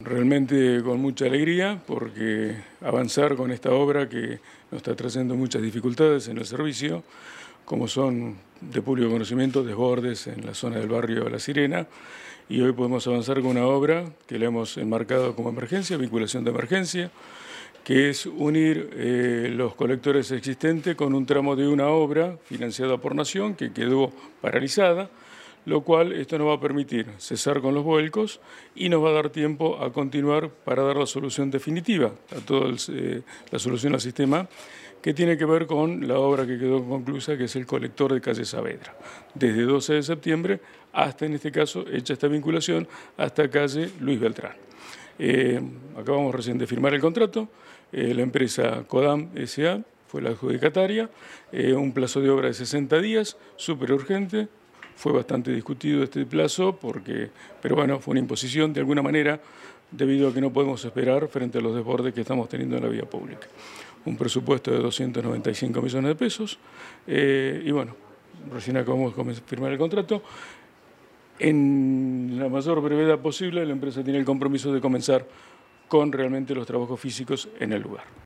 realmente con mucha alegría porque avanzar con esta obra que nos está trayendo muchas dificultades en el servicio, como son de público conocimiento, desbordes en la zona del barrio La Sirena, y hoy podemos avanzar con una obra que la hemos enmarcado como emergencia, vinculación de emergencia, que es unir los colectores existentes con un tramo de una obra financiada por Nación que quedó paralizada, lo cual esto nos va a permitir cesar con los vuelcos y nos va a dar tiempo a continuar para dar la solución definitiva a toda la solución al sistema, que tiene que ver con la obra que quedó conclusa, que es el colector de calle Saavedra. Desde 12 de septiembre hasta, en este caso, hecha esta vinculación, hasta calle Luis Beltrán. Acabamos recién de firmar el contrato, la empresa Codam S.A. fue la adjudicataria, un plazo de obra de 60 días, súper urgente. Fue bastante discutido este plazo, pero bueno, fue una imposición de alguna manera, debido a que no podemos esperar frente a los desbordes que estamos teniendo en la vía pública. Un presupuesto de 295 millones de pesos, y bueno, recién acabamos de firmar el contrato. En la mayor brevedad posible, la empresa tiene el compromiso de comenzar con realmente los trabajos físicos en el lugar.